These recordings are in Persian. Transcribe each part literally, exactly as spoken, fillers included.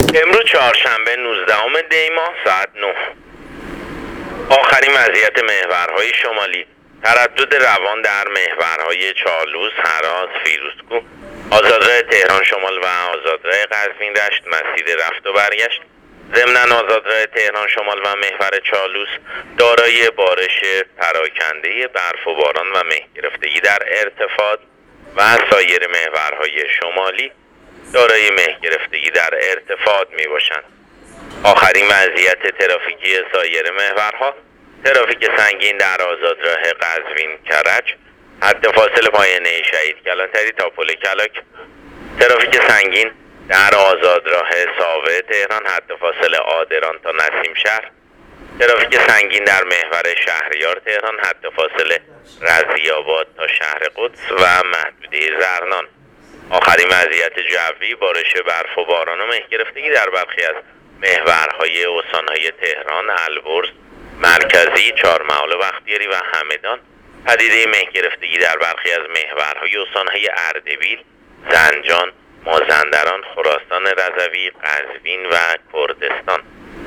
امروز چهارشنبه نوزدهم دی ماه ساعت نه. آخرین وضعیت محورهای شمالی: تردد روان در محورهای چالوس، هراس، فیروزکوه، آزادراه تهران شمال و آزادراه قزوین رشت مسیر رفت و برگشت. ضمناً آزادراه تهران شمال و محور چالوس دارای بارش پراکنده برف و باران و مه گرفتگی در ارتفاع و سایر محورهای شمالی دارای مه گرفتگی در ارتفاع می باشند. آخرین وضعیت ترافیکی سایر محورها: ترافیک سنگین در آزادراه قزوین کرج حد فاصل پایانه شهید کلانتری تا پل کلاک. ترافیک سنگین در آزادراه ساوه تهران حد فاصل آدران تا نسیم شهر. ترافیک سنگین در محور شهریار تهران حد فاصل رضی‌آباد تا شهر قدس و محدوده زرنان. آخرین وضعیت جوی: بارش برف و باران و مه گرفتگی در برخی از محورهای استانهای تهران، البرز، مرکزی، چهارمحال و بختیاری و همدان. پدیده مه گرفتگی در برخی از محورهای استانهای اردبیل، زنجان، مازندران، خراسان رضوی، قزوین و کردستان.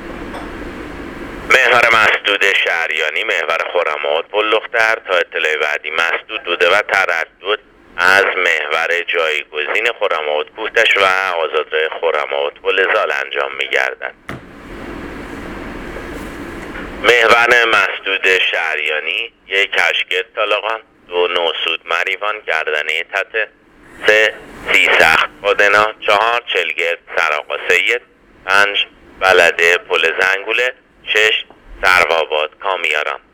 محور مسدود شهریانی، محور خرم‌آباد پل‌لختر. تا اطلاع بعدی مسدود بوده و تردد از محور جایگزین خرم‌آباد کوهتش و آزادراه خرم‌آباد پل زال انجام می‌گردد. محور مسدود شهریانی: یک کشگت طالقان، دو نوسود مریوان گردنه تته، سه سی سخت بادنا، چهار چلگرد سراقا سید، پنج بلده پل زنگوله، شش سروآباد کامیاران.